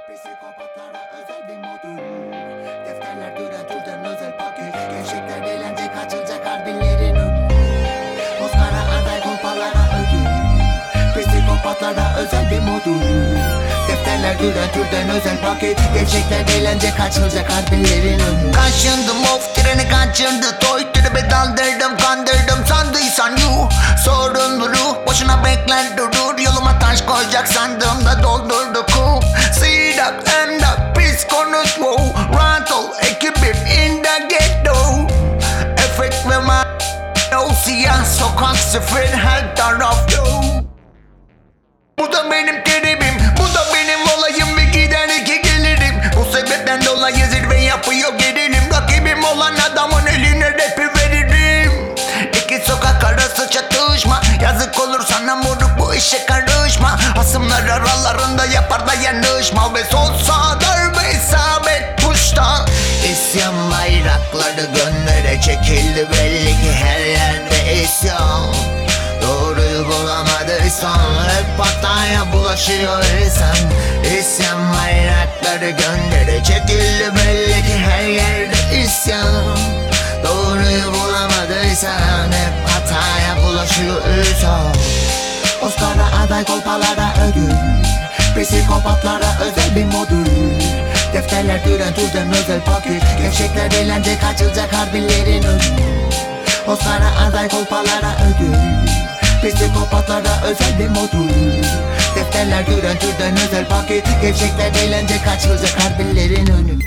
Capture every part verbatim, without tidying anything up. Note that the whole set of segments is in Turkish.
Psikopatlara özel bir modül. Defterler düren türden özel paket. Gerçekler eğlence kaçılacak harbilerin önü. Oscar'a aday kolpalara ödül. Psikopatlara özel bir modül. Defterler düren türden özel paket. Gerçekler eğlence kaçılacak harbilerin önü. Kaçındım of treni kaçırdı. Toy tribe daldırdım kandırdım sandıysan you. Sorunları boşuna bekler durur. Yoluma taş koyacak sandığımda doldurdu ku. Sidak enda pis konut wow. Rahat ol ekibim in the ghetto. Efekt ve ma o siyah sokak sıfır her taraf yo. Bu da benim terimim, bu da benim olayım ve giden iki gelirim. Bu sebepten dolayı zirve yapıyor gerilim. Rakibim olan adamın eline rapi veririm. İki sokak arası çatışma. Yazık olur sana moruk bu işe karışma. Hasımlar aralarında yapar dayanışma. Ve sol sağ darbe isabet puşta. İsyan bayrakları gönlere çekildi. Belli ki her yerde isyan. Doğruyu bulamadıysan hep hataya bulaşıyor insan. İsyan bayrakları göndere çekildi. Belli ki her yerde isyan. Doğruyu bulamadıysan hep hataya bulaşıyor insan. Oscar'a aday kolpalara ödül. Psikopatlara özel bir modül. Defterler düren türden özel paket. Gerçekler eğlence kaçılacak harbilerin önü. Oscar'a aday kolpalara ödül. Psikopatlara özel bir modül. Defterler düren türden özel paket. Gerçekler eğlence kaçılacak harbilerin önü.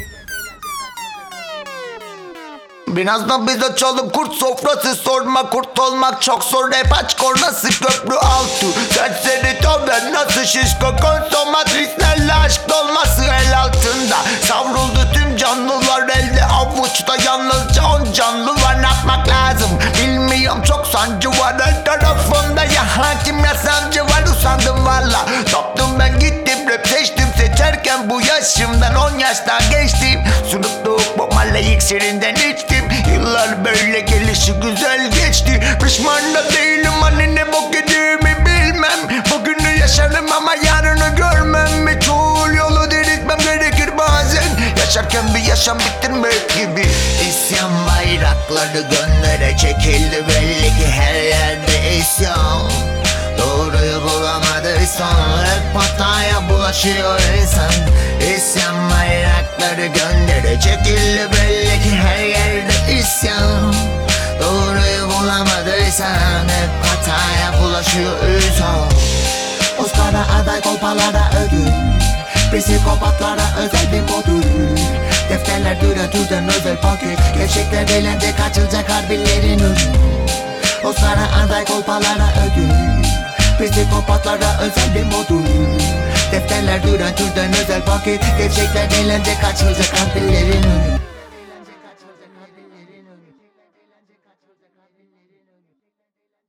Biraz da biz açalım kurt sofrası. Sorma kurt olmak çok zor. Rap aç kornası köprü altı. Serseri tavır nasıl şişko. Konsomatrislerle aşk dolması el altında. Savruldu tüm canlılar elde avuçta. Yalnızca on canlı var, ne yapmak lazım bilmiyorum, çok sancı var her tarafımda. Ya hakim ya sancı var, usandım valla. Taptım ben gittim rap seçtim. Seçerken bu yaşımdan on yaşta geçtim. Sunukluğuk bu malle iksirinden içtim. Yıllar böyle gelişi güzel geçti. Pişman da değilim hani ne bok yediğimi bilmem. Bugünü yaşarım ama yarını görmem. Meçhul yolu diriltmem gerekir bazen. Yaşarken bir yaşam bitirmek gibi. İsyan bayrakları gönlere çekildi. Belli ki her yerde isyan. Doğruyu bulamadıysan hep hataya bulaşıyor insan. İsyan bayrakları göndere çekildi. Belli ki her yerde isyan. Doğruyu bulamadıysan hep hataya bulaşıyor insan. Oscar'a aday kolpalara ödül. Psikopatlara özel bir modül. Defterler düren türden özel paket. Gerçekler eğlence kaçılacak harbilerin önü. Oscar'a aday kolpalara ödül. Psikopatlara özel bir modül. Defterler düren türden özel paket. Gerçekler eğlence kaçılacak harbilerin önü.